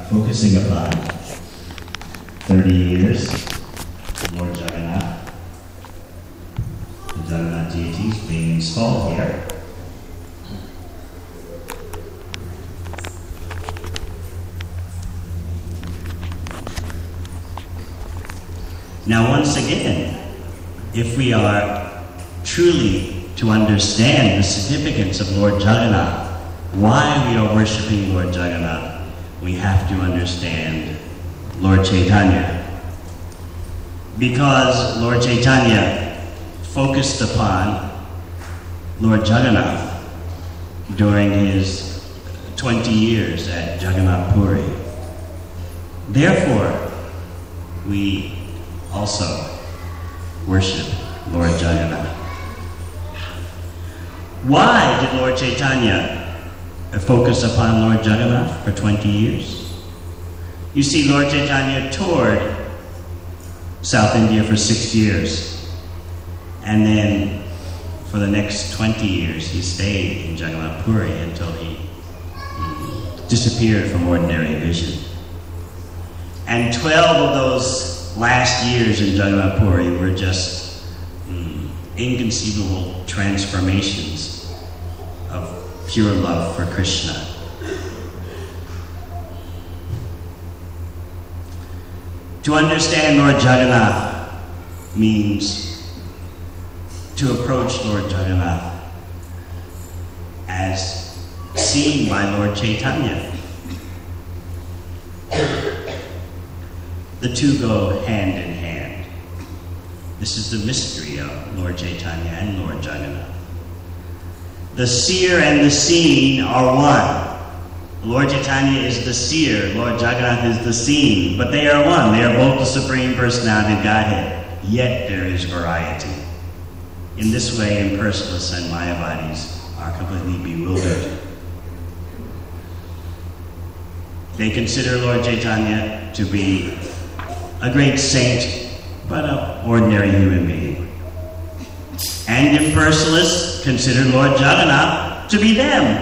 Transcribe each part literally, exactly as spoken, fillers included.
focusing upon thirty years of Lord Jagannath. The Jagannath deities being installed here. Now, once again, if we are truly to understand the significance of Lord Jagannath, why we are worshiping Lord Jagannath, we have to understand Lord Chaitanya. Because Lord Chaitanya focused upon Lord Jagannath during his twenty years at Jagannath Puri. Therefore, we also worship Lord Jagannath. Why did Lord Chaitanya focus upon Lord Jagannath for twenty years? You see, Lord Chaitanya toured South India for six years. And then for the next twenty years, he stayed in Jagannath Puri until he, he disappeared from ordinary vision. And twelve of those last years in Jagannath Puri were just mm, inconceivable transformations of pure love for Krishna. To understand Lord Jagannath means to approach Lord Jagannath as seen by Lord Chaitanya. The two go hand in hand. This is the mystery of Lord Chaitanya and Lord Jagannath. The seer and the seen are one. Lord Chaitanya is the seer, Lord Jagannath is the seen, but they are one. They are both the Supreme Personality of Godhead, yet there is variety. In this way, impersonalists and Mayavadis are completely bewildered. They consider Lord Chaitanya to be a great saint, but an ordinary human being. And impersonalists consider Lord Jagannath to be them.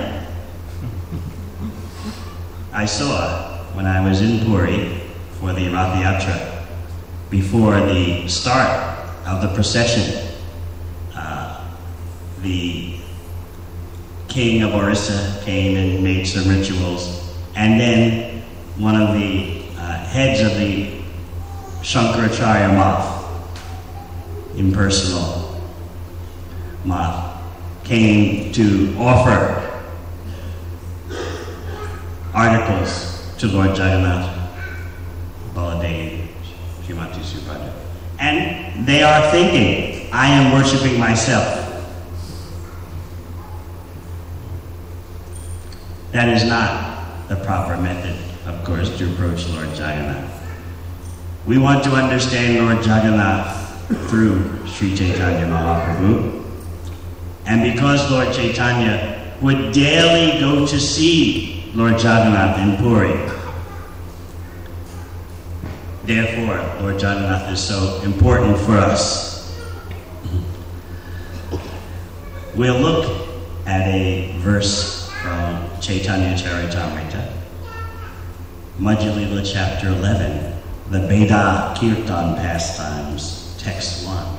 I saw, when I was in Puri for the Rath Yatra, before the start of the procession, uh, the king of Orissa came and made some rituals, and then one of the uh, heads of the Shankaracharya Math, impersonal Math, came to offer articles to Lord Jagannath, Baladev, Srimati Subhadra. And they are thinking, I am worshiping myself. That is not the proper method, of course, to approach Lord Jagannath. We want to understand Lord Jagannath through Sri Chaitanya Mahaprabhu. And because Lord Chaitanya would daily go to see Lord Jagannath in Puri, therefore Lord Jagannath is so important for us. We'll look at a verse from Chaitanya Charitamrita, Madhya Lila chapter eleven, the Veda Kirtan pastimes, text one.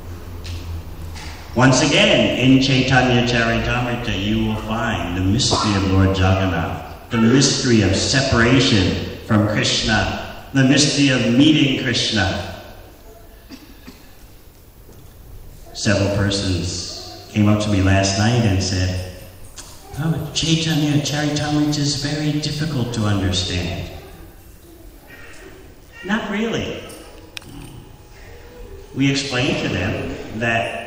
Once again, in Chaitanya Charitamrita, you will find the mystery of Lord Jagannath, the mystery of separation from Krishna, the mystery of meeting Krishna. Several persons came up to me last night and said, oh, Chaitanya Charitamrita is very difficult to understand. Not really. We explained to them that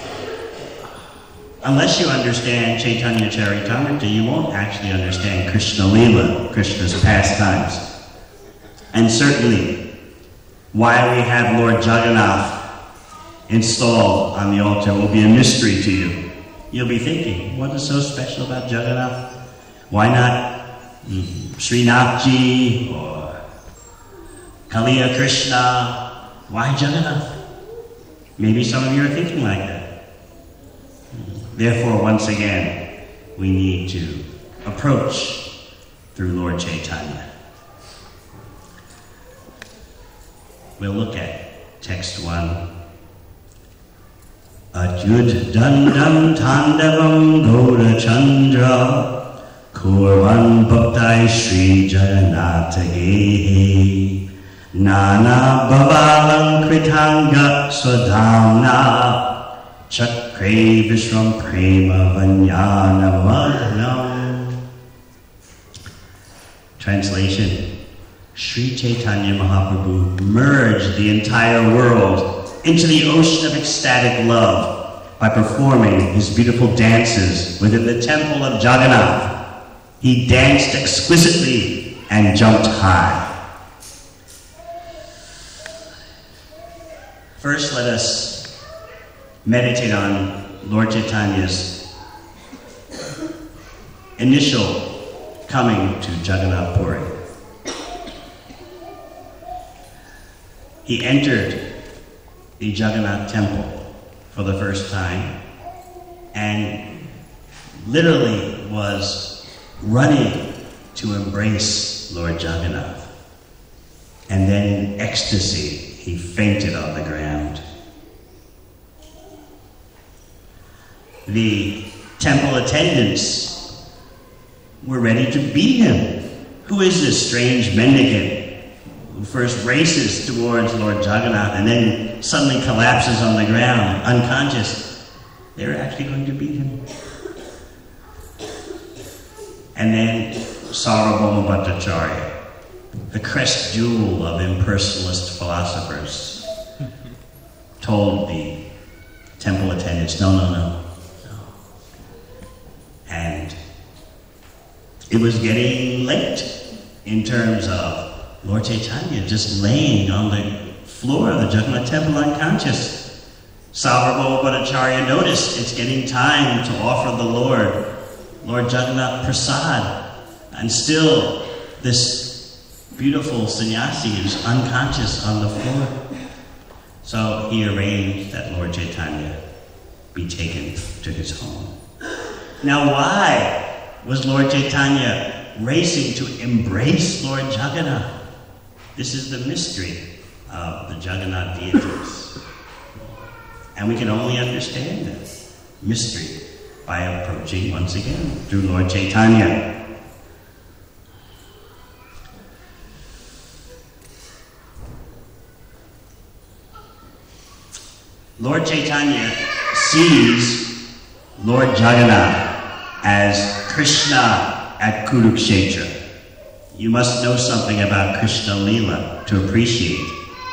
unless you understand Chaitanya Charitamrita, you won't actually understand Krishna Lila, Krishna's pastimes. And certainly, why we have Lord Jagannath installed on the altar will be a mystery to you. You'll be thinking, what is so special about Jagannath? Why not Srinathji or Kaliya Krishna? Why Jagannath? Maybe some of you are thinking like that. Therefore, once again, we need to approach through Lord Chaitanya. we'll look at text one. Adyud dandam tandavam Gaura Chandra Kurvan Bhaktai Sri Jagannath Gehe Nana Bhavalam Kritanga Swadhamna Chakre Vishram Prema Vanyana Madhanam. Translation: Sri Chaitanya Mahaprabhu merged the entire world into the ocean of ecstatic love by performing his beautiful dances within the temple of Jagannath. He danced exquisitely and jumped high. First, let us meditate on Lord Chaitanya's initial coming to Jagannath Puri. He entered the Jagannath temple for the first time and literally was running to embrace Lord Jagannath. And then in ecstasy, he fainted on the ground. The temple attendants were ready to beat him. Who is this strange mendicant who first races towards Lord Jagannath and then suddenly collapses on the ground, unconscious? They were actually going to beat him. And then Sarvabhauma Bhattacharya, the crest jewel of impersonalist philosophers, told the temple attendants, no, no, no, no. And it was getting late in terms of Lord Chaitanya just laying on the floor of the Jagannath temple unconscious. Sarvabhauma Bhattacharya noticed it's getting time to offer the Lord, Lord Jagannath Prasad, and still this beautiful sannyasi is unconscious on the floor. So he arranged that Lord Chaitanya be taken to his home. Now why was Lord Chaitanya racing to embrace Lord Jagannath? This is the mystery of the Jagannath deities. And we can only understand this mystery by approaching once again through Lord Chaitanya. Lord Chaitanya sees Lord Jagannath as Krishna at Kurukshetra. You must know something about Krishna Leela to appreciate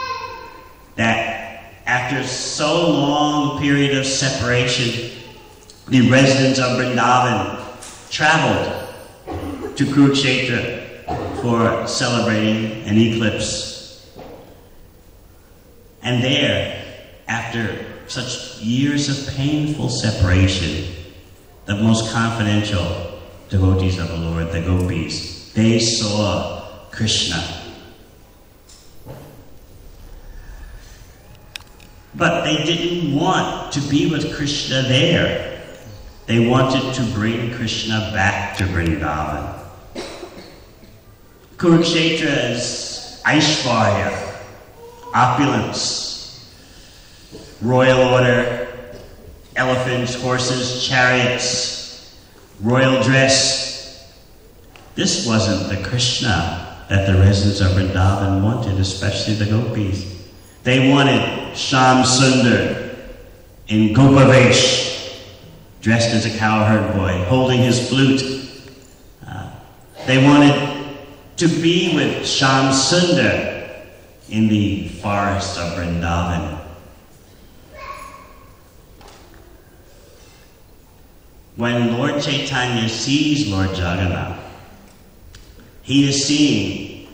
that after so long a period of separation, the residents of Vrindavan traveled to Kurukshetra for celebrating an eclipse. And there, after such years of painful separation, the most confidential devotees of the Lord, the gopis, they saw Krishna. But they didn't want to be with Krishna there. They wanted to bring Krishna back to Vrindavan. Kurukshetra is Aishvarya, opulence, royal order, elephants, horses, chariots, royal dress. This wasn't the Krishna that the residents of Vrindavan wanted, especially the gopis. They wanted Shyam Sundar in Gopavesh, dressed as a cowherd boy, holding his flute. Uh, they wanted to be with Shyam Sundar in the forest of Vrindavan. When Lord Chaitanya sees Lord Jagannath, he is seeing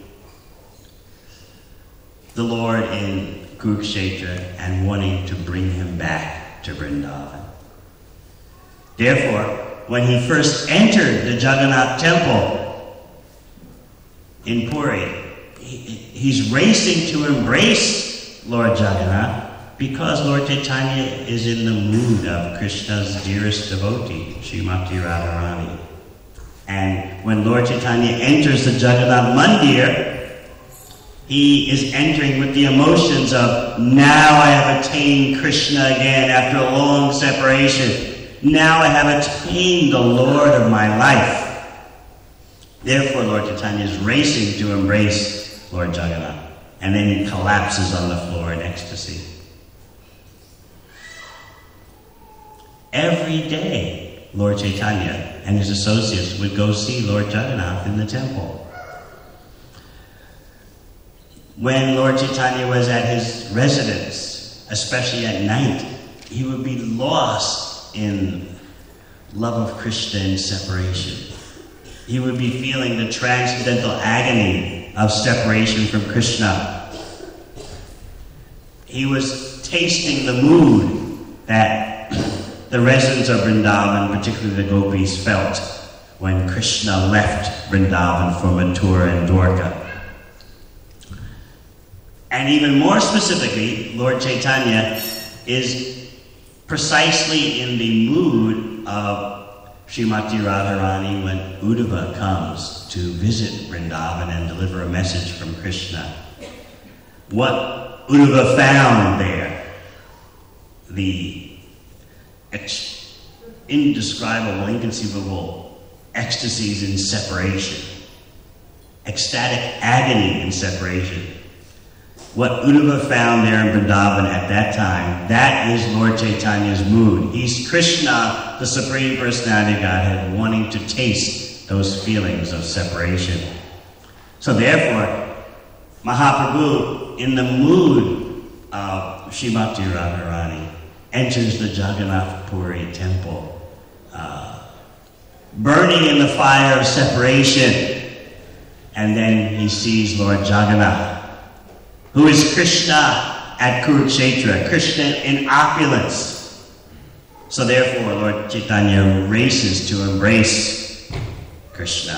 the Lord in Kurukshetra and wanting to bring him back to Vrindavan. Therefore, when he first entered the Jagannath temple in Puri, he, he's racing to embrace Lord Jagannath because Lord Chaitanya is in the mood of Krishna's dearest devotee, Srimati Radharani. And when Lord Chaitanya enters the Jagannath Mandir, He is entering with the emotions of, now I have attained Krishna again after a long separation. Now I have attained the Lord of my life. Therefore, Lord Chaitanya is racing to embrace Lord Jagannath, and then he collapses on the floor in ecstasy. Every day, Lord Chaitanya and his associates would go see Lord Jagannath in the temple. When Lord Chaitanya was at his residence, especially at night, he would be lost in love of Krishna and separation. He would be feeling the transcendental agony of separation from Krishna. He was tasting the mood that the residents of Vrindavan, particularly the gopis, felt when Krishna left Vrindavan for Mathura and Dwarka. And even more specifically, Lord Chaitanya is precisely in the mood of Srimati Radharani when Uddhava comes to visit Vrindavan and deliver a message from Krishna. What Uddhava found there, the ex- indescribable, inconceivable ecstasies in separation, ecstatic agony in separation. What Uddhava found there in Vrindavan at that time, that is Lord Chaitanya's mood. He's Krishna, the Supreme Personality of Godhead, wanting to taste those feelings of separation. So therefore, Mahaprabhu, in the mood of Srimati Radharani, enters the Jagannath Puri temple, uh, burning in the fire of separation, and then he sees Lord Jagannath, who is Krishna at Kurukshetra, Krishna in opulence. So therefore, Lord Chaitanya races to embrace Krishna.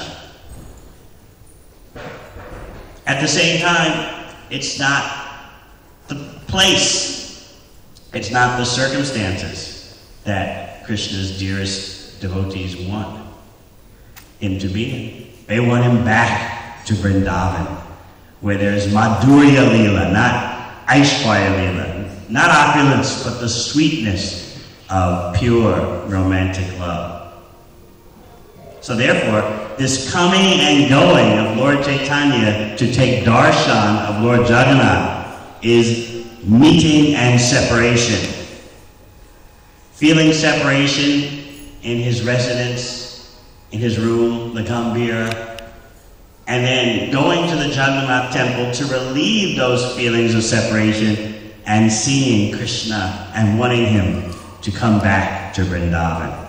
At the same time, it's not the place, it's not the circumstances that Krishna's dearest devotees want him to be in. They want him back to Vrindavan, where there's Madhurya Leela, not Aishwarya Leela, not opulence, but the sweetness of pure romantic love. So therefore, this coming and going of Lord Chaitanya to take darshan of Lord Jagannath is meeting and separation. Feeling separation in his residence, in his room, the Gambhira, and then going to the Jagannath temple to relieve those feelings of separation and seeing Krishna and wanting him to come back to Vrindavan.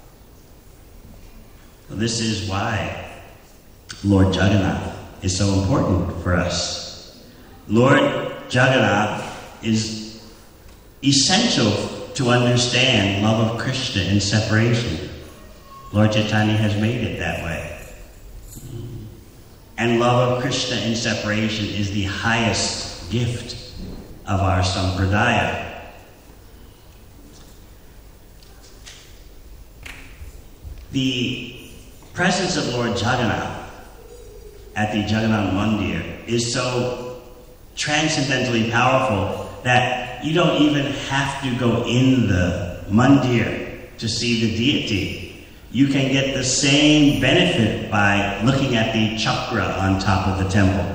So this is why Lord Jagannath is so important for us. Lord Jagannath is essential to understand love of Krishna and separation. Lord Chaitanya has made it that way. And love of Krishna in separation is the highest gift of our sampradaya. The presence of Lord Jagannath at the Jagannath Mandir is so transcendently powerful that you don't even have to go in the mandir to see the deity. You can get the same benefit by looking at the chakra on top of the temple.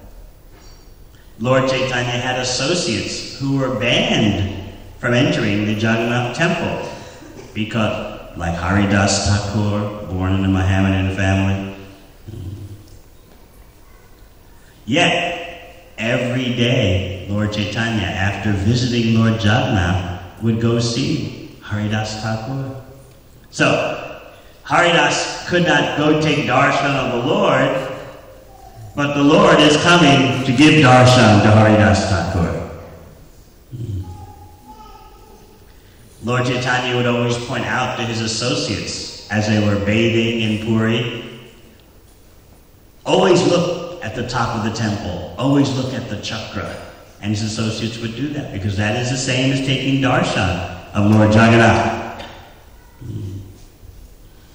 Lord Chaitanya had associates who were banned from entering the Jagannath temple because, like Haridas Thakur, born in a Mohammedan family. Yet, every day, Lord Chaitanya, after visiting Lord Jagannath, would go see Haridas Thakur. So, Haridas could not go take darshan of the Lord, but the Lord is coming to give darshan to Haridas Thakur. Lord Chaitanya would always point out to his associates as they were bathing in Puri, always look at the top of the temple, always look at the chakra. And his associates would do that because that is the same as taking darshan of Lord Jagannath.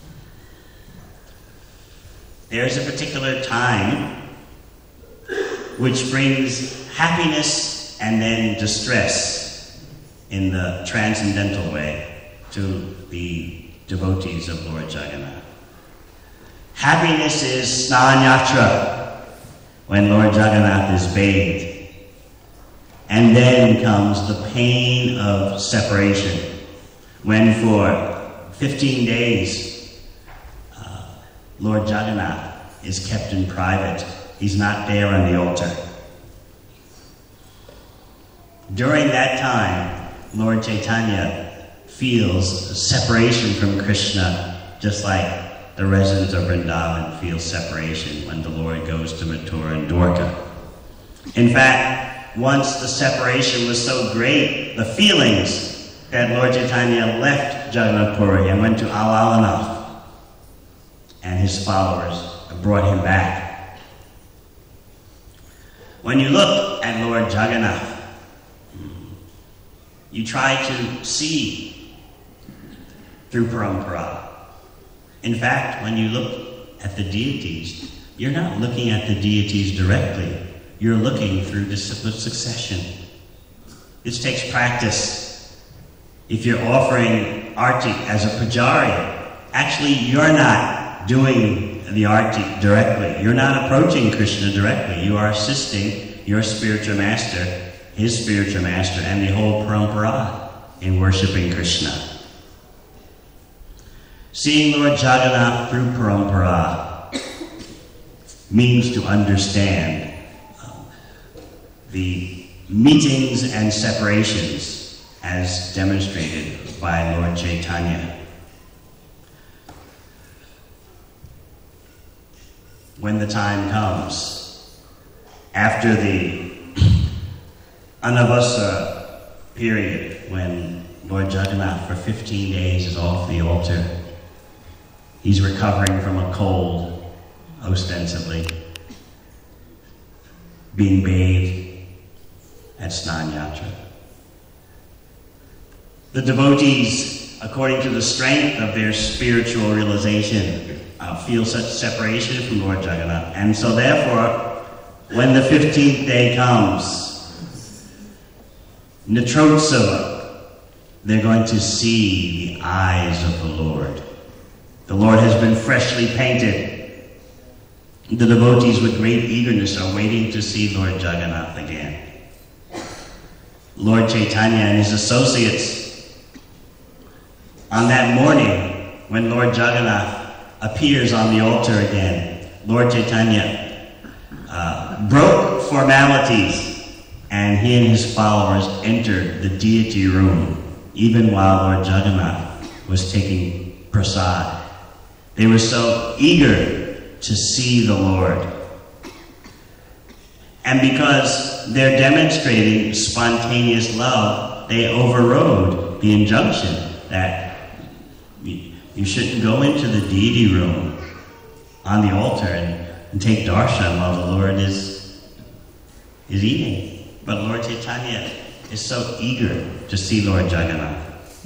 There's a particular time which brings happiness and then distress in the transcendental way to the devotees of Lord Jagannath. Happiness is Snanyatra, when Lord Jagannath is bathed. And then comes the pain of separation, when for fifteen days, uh, Lord Jagannath is kept in private. He's not there on the altar. During that time, Lord Chaitanya feels a separation from Krishna, just like the residents of Vrindavan feel separation when the Lord goes to Mathura and Dwarka. In fact, once the separation was so great, the feelings, that Lord Chaitanya left Jagannath Puri and went to Alalanath, and his followers brought him back. When you look at Lord Jagannath, you try to see through parampara. In fact, when you look at the deities, you're not looking at the deities directly. You're looking through disciplic succession. This takes practice. If you're offering arti as a pujari, actually you're not doing the arti directly. You're not approaching Krishna directly. You are assisting your spiritual master, his spiritual master, and the whole parampara in worshiping Krishna. Seeing Lord Jagannath through parampara means to understand uh, the meetings and separations as demonstrated by Lord Chaitanya. When the time comes, after the Anavasa period, when Lord Jagannath for fifteen days is off the altar, he's recovering from a cold, ostensibly, being bathed at Snanyatra. The devotees, according to the strength of their spiritual realization, uh, feel such separation from Lord Jagannath. And so therefore, when the fifteenth day comes, Netrotsava, they're going to see the eyes of the Lord. The Lord has been freshly painted. The devotees with great eagerness are waiting to see Lord Jagannath again. Lord Chaitanya and his associates, on that morning when Lord Jagannath appears on the altar again, Lord Chaitanya uh, broke formalities, and he and his followers entered the deity room, even while Lord Jagannath was taking prasad. They were so eager to see the Lord. And because they're demonstrating spontaneous love, they overrode the injunction that you shouldn't go into the deity room on the altar and, and take darshan while the Lord is, is eating. But Lord Chaitanya is so eager to see Lord Jagannath.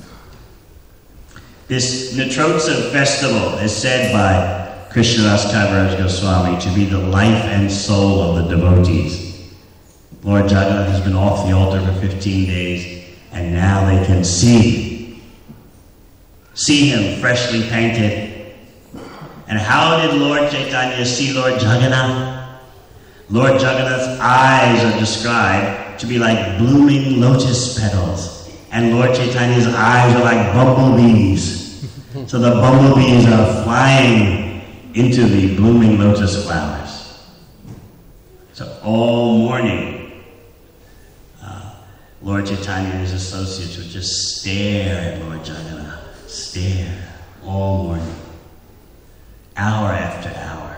This Netrotsav festival is said by Krishnadas Kaviraj Goswami to be the life and soul of the devotees. Lord Jagannath has been off the altar for fifteen days, and now they can see See him freshly painted. And how did Lord Chaitanya see Lord Jagannath? Lord Jagannath's eyes are described to be like blooming lotus petals. And Lord Chaitanya's eyes are like bumblebees. So the bumblebees are flying into the blooming lotus flowers. So all morning, uh, Lord Chaitanya and his associates would just stare at Lord Jagannath. Stare all morning, hour after hour.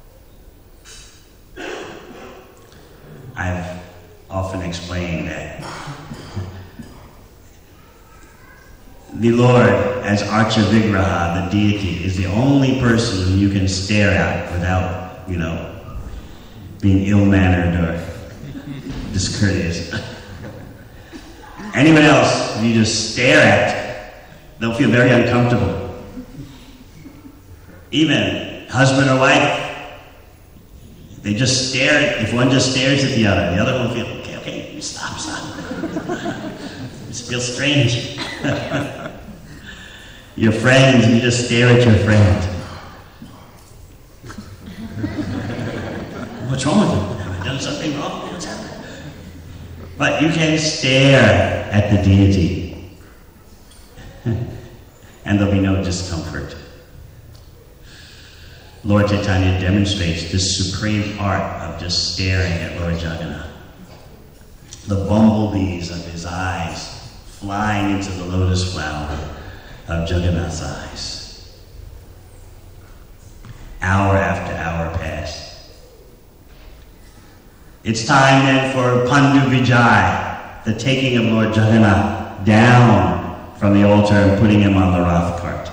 I've often explained that the Lord, as Archavigraha, the deity, is the only person who you can stare at without, you know, being ill-mannered or discourteous. Anyone else, if you just stare at, they'll feel very uncomfortable. Even husband or wife, They just stare, if one just stares at the other, the other one will feel, okay, okay, you stop, stop. This feels strange. Your friends, you just stare at your friend. What's wrong with you? Have I done something wrong? What's happening? But you can stare at the deity, and there'll be no discomfort. Lord Chaitanya demonstrates this supreme art of just staring at Lord Jagannath. The bumblebees of his eyes flying into the lotus flower of Jagannath's eyes. Hour after hour passed. It's time then for Pandu Vijay, the taking of Lord Jagannath down from the altar and putting him on the Rath cart.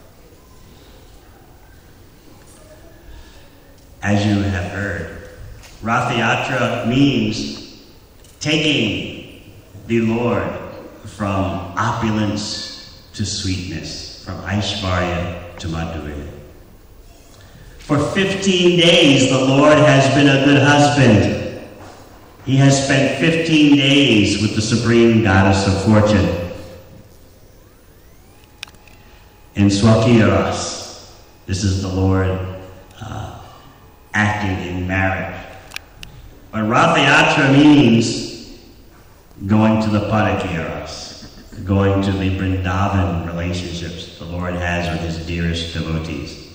As you have heard, Rath Yatra means taking the Lord from opulence to sweetness, from Aishvarya to Madhurya. For fifteen days, the Lord has been a good husband. He has spent fifteen days with the Supreme Goddess of Fortune. In Swakiya Ras, this is the Lord uh, acting in marriage. But Rath Yatra means going to the Padakiya Ras, going to the Vrindavan relationships the Lord has with his dearest devotees.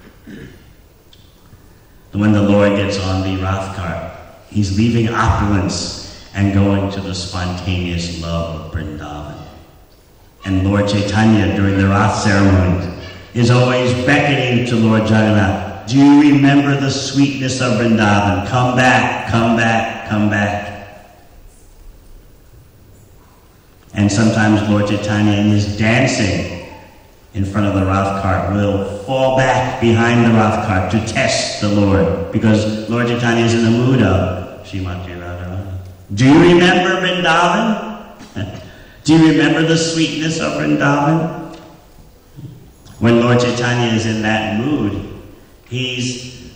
When the Lord gets on the Rath cart, he's leaving opulence and going to the spontaneous love of Vrindavan. And Lord Chaitanya, during the Rath ceremony, is always beckoning to Lord Jagannath. Do you remember the sweetness of Vrindavan? Come back, come back, come back. And sometimes Lord Chaitanya, in his dancing in front of the Rath cart, will fall back behind the Rath cart to test the Lord, because Lord Chaitanya is in the mood of Srimati Radharani. Do you remember Vrindavan? Do you remember the sweetness of Vrindavan? When Lord Chaitanya is in that mood, he's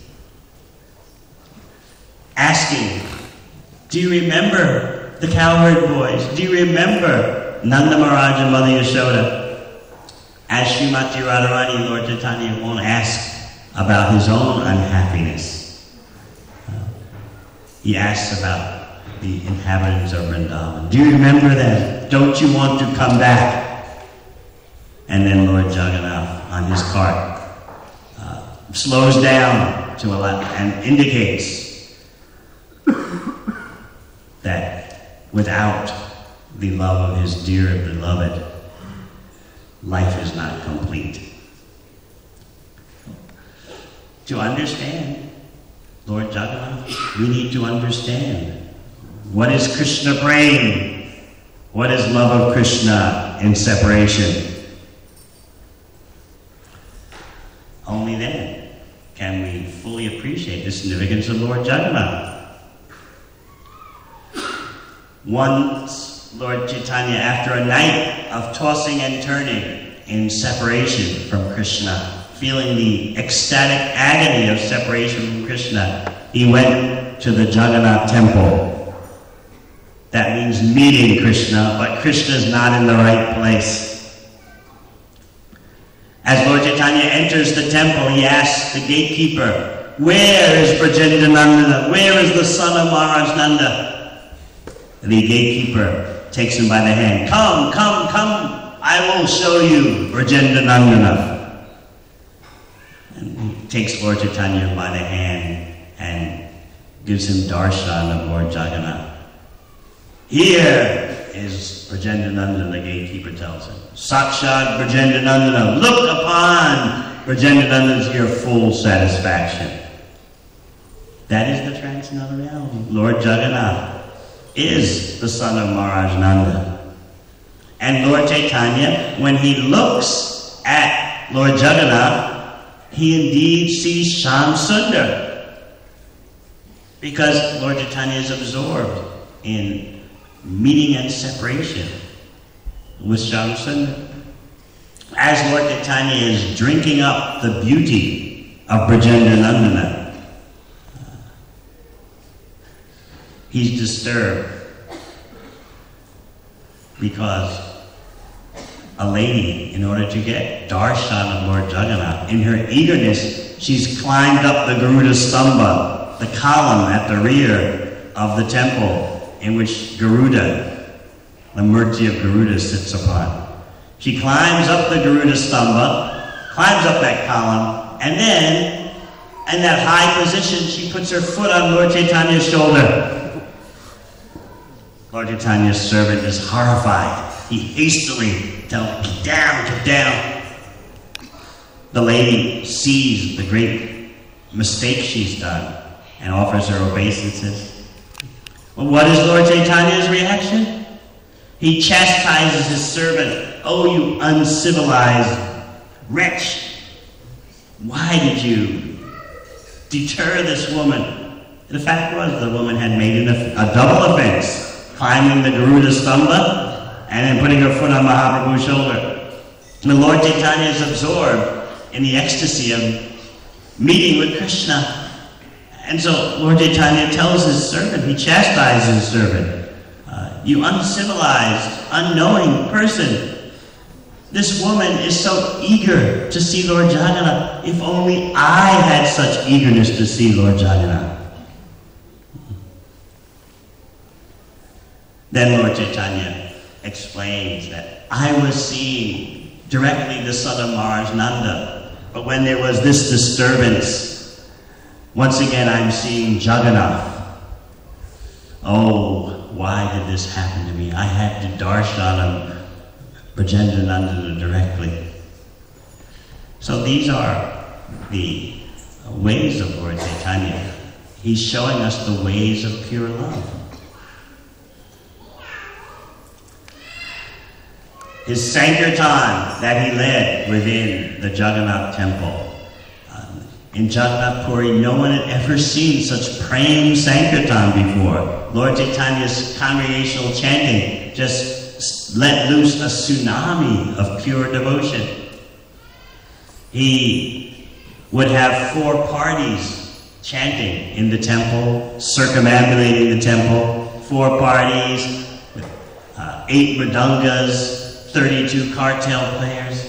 asking, do you remember the cowherd boys? Do you remember Nanda Maharaj and Mother Yashoda? As Srimati Radharani, Lord Chaitanya won't ask about his own unhappiness. Uh, he asks about the inhabitants of Vrindavan. Do you remember them? Don't you want to come back? And then Lord Jagannath on his cart uh, slows down to allow and indicates that without the love of his dear beloved, life is not complete. To understand Lord Jagannath, we need to understand what is Krishna praying, what is love of Krishna in separation. Only then can we fully appreciate the significance of Lord Jagannath. Once Lord Chaitanya, after a night of tossing and turning in separation from Krishna, feeling the ecstatic agony of separation from Krishna, he went to the Jagannath temple. That means meeting Krishna, but Krishna is not in the right place. As Lord Chaitanya enters the temple, he asks the gatekeeper, where is Brajendanandana? Where is the son of Maharaj Nanda? The gatekeeper takes him by the hand. Come, come, come, I will show you Brajendanandana. And he takes Lord Chaitanya by the hand and gives him darshan of Lord Jagannath. Here is Brajendanandana, the gatekeeper tells him. Sakshat Brajendanandana, look upon Brajendanandana to your full satisfaction. That is the transcendental reality. Lord Jagannath is the son of Maharaj Nanda. And Lord Chaitanya, when he looks at Lord Jagannath, he indeed sees Shyam Sundar, because Lord Chaitanya is absorbed in meeting and separation with Shyam Sundar. As Lord Chaitanya is drinking up the beauty of Brajendanandana, He's disturbed because a lady, in order to get darshan of Lord Jagannath, in her eagerness, she's climbed up the Garuda Stamba, the column at the rear of the temple in which Garuda, the Murti of Garuda, sits upon. She climbs up the Garuda Stamba, climbs up that column, and then, in that high position, she puts her foot on Lord Chaitanya's shoulder. Lord Chaitanya's servant is horrified. He hastily tells her, "Get down, get down." The lady sees the great mistake she's done and offers her obeisances. Well, what is Lord Chaitanya's reaction? He chastises his servant. "Oh, you uncivilized wretch! Why did you deter this woman?" The fact was, the woman had made an, a double offense, climbing the Garuda Stamba and then putting her foot on Mahaprabhu's shoulder. And the Lord Chaitanya is absorbed in the ecstasy of meeting with Krishna. And so Lord Chaitanya tells his servant, he chastises his servant, uh, "You uncivilized, unknowing person, this woman is so eager to see Lord Jagannath. If only I had such eagerness to see Lord Jagannath." Then Lord Chaitanya explains that I was seeing directly the son of Mars Nanda, but when there was this disturbance, once again I'm seeing Jagannath. Oh, why did this happen to me? I had to darshan Brajendra Nanda directly. So these are the ways of Lord Chaitanya. He's showing us the ways of pure love. His Sankirtan that he led within the Jagannath temple. Um, in Jagannath Puri, no one had ever seen such Prem Sankirtan before. Lord Chaitanya's congregational chanting just let loose a tsunami of pure devotion. He would have four parties chanting in the temple, circumambulating the temple, four parties, with uh, eight mridangas, thirty-two cartel players.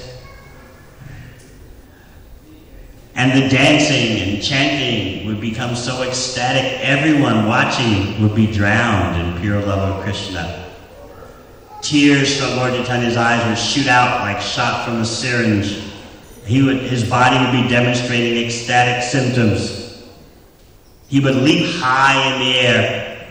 And the dancing and chanting would become so ecstatic, everyone watching would be drowned in pure love of Krishna. Tears from Lord Chaitanya's eyes would shoot out like shot from a syringe. He would, his body would be demonstrating ecstatic symptoms. He would leap high in the air.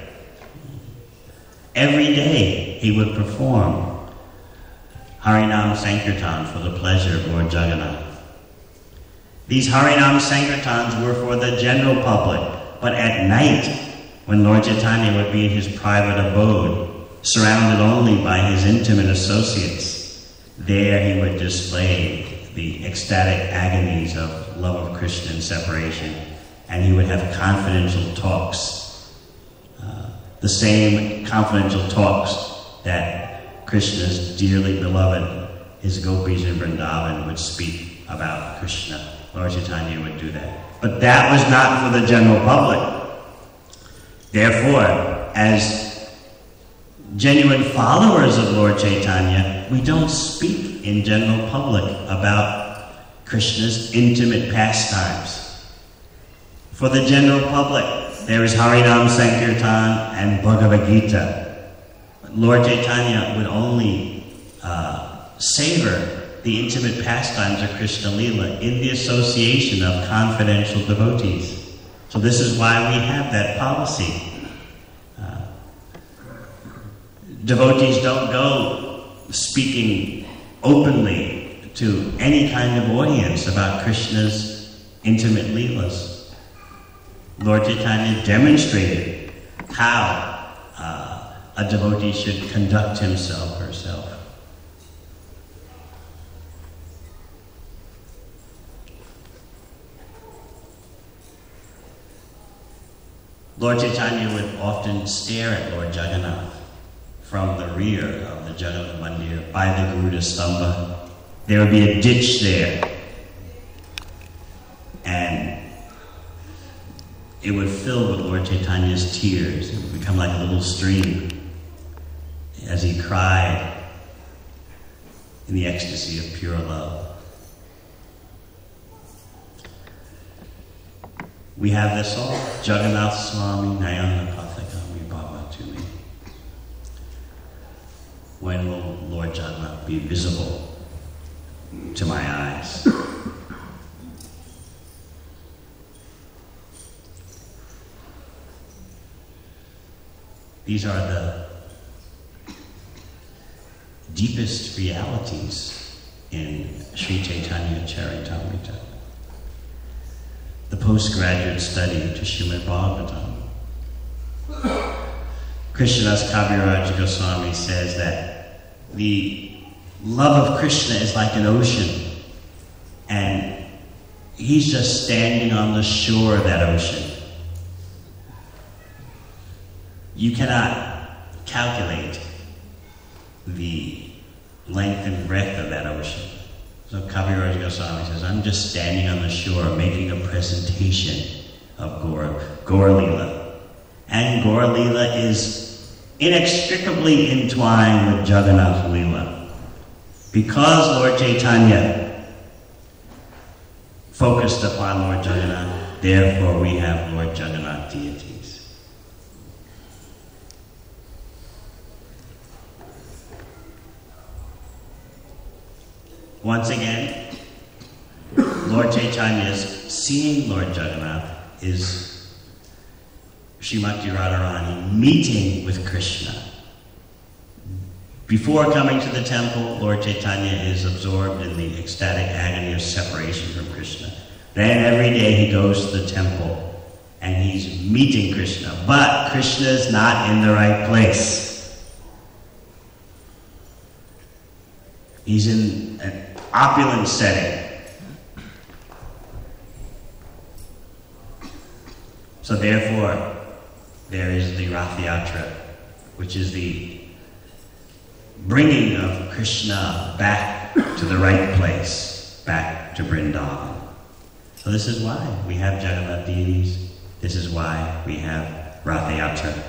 Every day he would perform Harinam Sankirtan for the pleasure of Lord Jagannath. These Harinam Sankirtans were for the general public, but at night, when Lord Chaitanya would be in his private abode, surrounded only by his intimate associates, there he would display the ecstatic agonies of love of Krishna and separation, and he would have confidential talks, uh, the same confidential talks that Krishna's dearly beloved, his gopis in Vrindavan, would speak about Krishna. Lord Chaitanya would do that. But that was not for the general public. Therefore, as genuine followers of Lord Chaitanya, we don't speak in general public about Krishna's intimate pastimes. For the general public, there is Harinam Sankirtan and Bhagavad Gita. Lord Chaitanya would only uh, savor the intimate pastimes of Krishna Lila in the association of confidential devotees. So this is why we have that policy. Uh, devotees don't go speaking openly to any kind of audience about Krishna's intimate Leelas. Lord Chaitanya demonstrated how uh, a devotee should conduct himself or herself. Lord Chaitanya would often stare at Lord Jagannath from the rear of the Jagannath Mandir by the Garuda Stamba. There would be a ditch there. And it would fill with Lord Chaitanya's tears. It would become like a little stream as he cried in the ecstasy of pure love. We have this song, Jagannath Swami Nayana Pathakami Bhavatumi. When will Lord Jagannath be visible to my eyes? These are the deepest realities in Sri Chaitanya Charitamrita, the postgraduate study to Srimad Bhagavatam. Krishnadas Kaviraj Goswami says that the love of Krishna is like an ocean, and he's just standing on the shore of that ocean. You cannot calculate the length and breadth of that ocean. So Kaviraj Goswami says, I'm just standing on the shore making a presentation of Gaura, Gaura Lila. And Gaura Lila is inextricably entwined with Jagannath Lila. Because Lord Chaitanya focused upon Lord Jagannath, therefore we have Lord Jagannath deities. Once again, Lord Chaitanya's seeing Lord Jagannath is Srimati Radharani meeting with Krishna. Before coming to the temple, Lord Chaitanya is absorbed in the ecstatic agony of separation from Krishna. Then every day he goes to the temple and he's meeting Krishna. But Krishna is not in the right place. He's in an opulent setting. So therefore, there is the Rath Yatra, which is the bringing of Krishna back to the right place, back to Vrindavan. So this is why we have Jagannath deities. This is why we have Rath Yatra.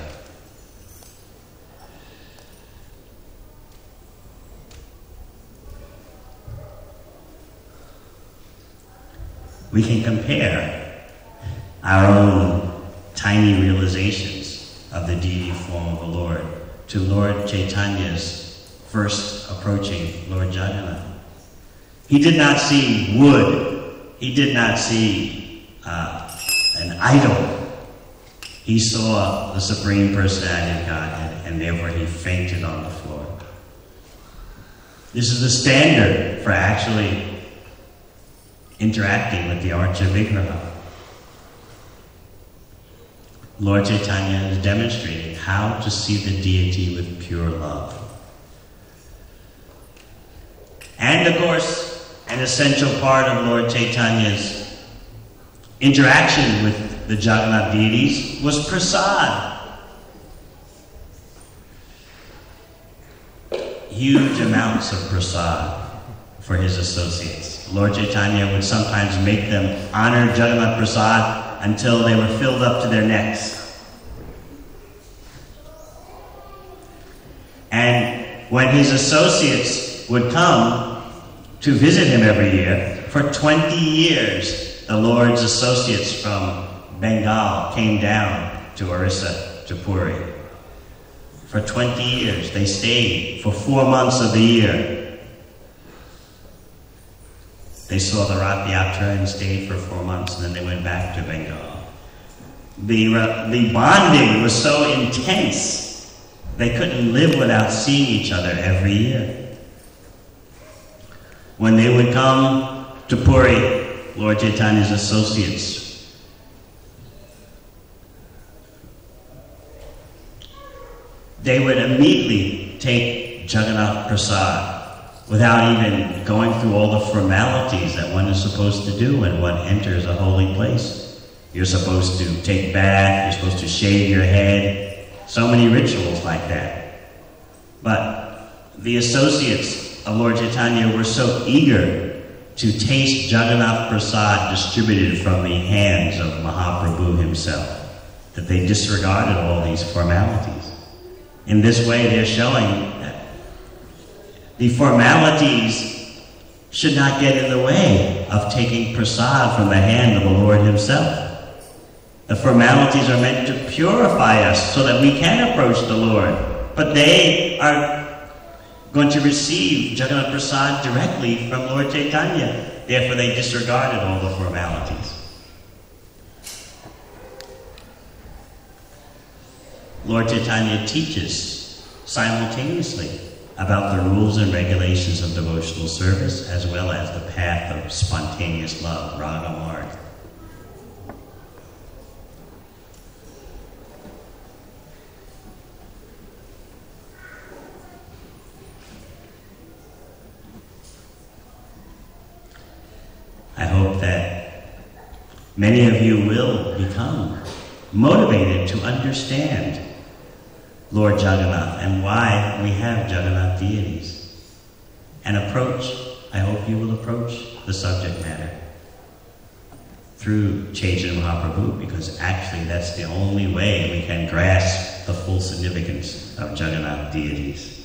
We can compare our own tiny realizations of the deity form of the Lord to Lord Chaitanya's first approaching Lord Jagannath. He did not see wood. He did not see uh, an idol. He saw the Supreme Personality of Godhead, and therefore he fainted on the floor. This is the standard for actually interacting with the Archa Vigraha. Lord Chaitanya is demonstrating how to see the deity with pure love. And of course, an essential part of Lord Chaitanya's interaction with the Jagannath deities was prasad. Huge amounts of prasad for his associates. Lord Chaitanya would sometimes make them honor Jagannath Prasad until they were filled up to their necks. And when his associates would come to visit him every year, for twenty years, the Lord's associates from Bengal came down to Orissa, to Puri. For twenty years, they stayed for four months of the year. They saw the Rath Yatra and stayed for four months, and then they went back to Bengal. The, uh, the bonding was so intense, they couldn't live without seeing each other every year. When they would come to Puri, Lord Chaitanya's associates, they would immediately take Jagannath Prasad without even going through all the formalities that one is supposed to do when one enters a holy place. You're supposed to take bath, you're supposed to shave your head, so many rituals like that. But the associates of Lord Chaitanya were so eager to taste Jagannath Prasad distributed from the hands of Mahaprabhu himself, that they disregarded all these formalities. In this way, they're showing that the formalities should not get in the way of taking prasad from the hand of the Lord himself. The formalities are meant to purify us so that we can approach the Lord, but they are going to receive Jagannath Prasad directly from Lord Chaitanya. Therefore, they disregarded all the formalities. Lord Chaitanya teaches simultaneously about the rules and regulations of devotional service as well as the path of spontaneous love, Raga Marg. I hope that many of you will become motivated to understand Lord Jagannath and why we have Jagannath deities. And approach, I hope you will approach the subject matter through Chaitanya Mahaprabhu, because actually that's the only way we can grasp the full significance of Jagannath deities.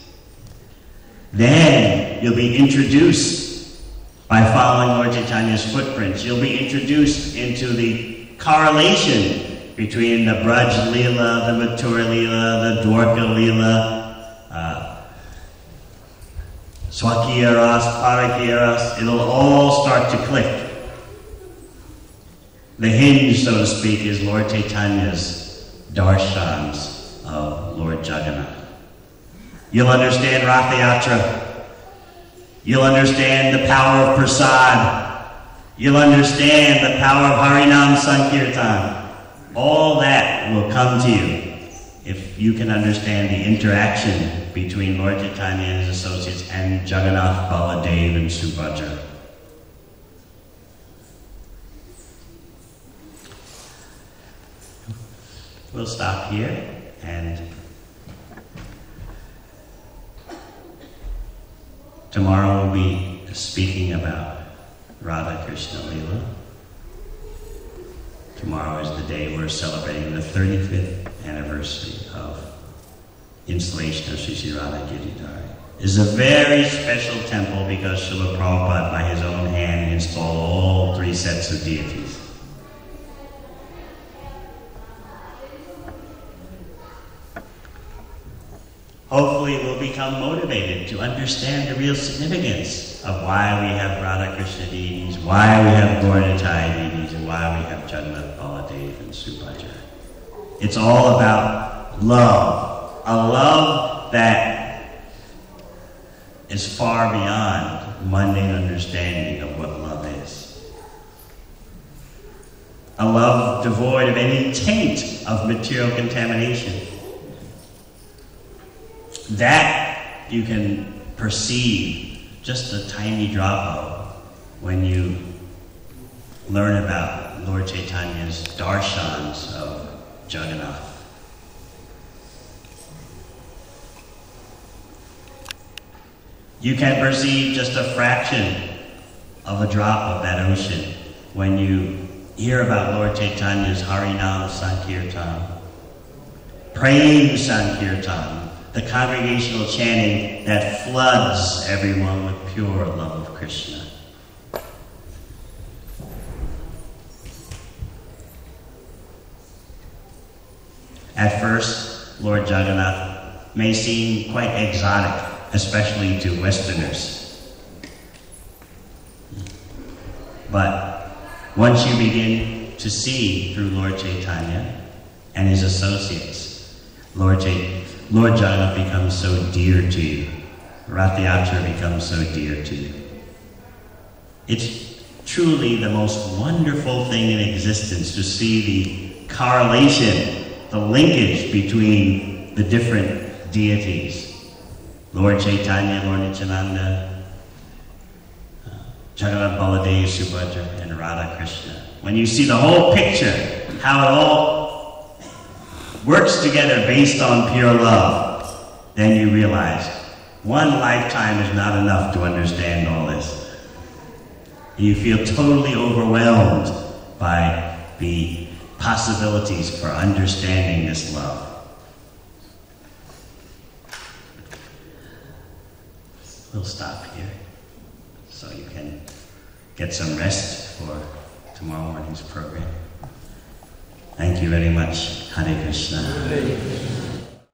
Then you'll be introduced by following Lord Chaitanya's footprints. You'll be introduced into the correlation between the Braj Leela, the Mathura Leela, the Dwarka Leela, uh, Swakiya Ras, Parakiya Ras. It'll all start to click. The hinge, so to speak, is Lord Chaitanya's darshans of Lord Jagannath. You'll understand Ratha Yatra. You'll understand the power of prasad. You'll understand the power of Harinam Sankirtan. All that will come to you if you can understand the interaction between Lord Chaitanya and his associates and Jagannath, Baladev, and Subhadra. We'll stop here and tomorrow we'll be speaking about Radha Krishna Leela. Tomorrow is the day we're celebrating the thirty-fifth anniversary of installation of Sri Sri Radha Giridhari. It's a very special temple because Srila Prabhupada by his own hand installed all three sets of deities. Hopefully we'll become motivated to understand the real significance of why we have Radha Krishna deities, why we have Gaura-Nitai deities, and why we have Jagannath, Baladev, and Subhadra. It's all about love, a love that is far beyond mundane understanding of what love is. A love devoid of any taint of material contamination. That you can perceive just a tiny drop of when you learn about Lord Chaitanya's darshans of Jagannath. You can perceive just a fraction of a drop of that ocean when you hear about Lord Chaitanya's Harinam Sankirtan, Prem Sankirtan, the congregational chanting that floods everyone with pure love of Krishna. At first, Lord Jagannath may seem quite exotic, especially to Westerners. But once you begin to see through Lord Chaitanya and his associates, Lord Chaitanya, Lord Jagannath becomes so dear to you. Ratha Yatra becomes so dear to you. It's truly the most wonderful thing in existence to see the correlation, the linkage between the different deities. Lord Chaitanya, Lord Nityananda, uh, Jagannath, Baladev, Subhadra, and Radha Krishna. When you see the whole picture, how it all works together based on pure love, then you realize one lifetime is not enough to understand all this. You feel totally overwhelmed by the possibilities for understanding this love. We'll stop here so you can get some rest for tomorrow morning's program. Thank you very much. Hare Krishna.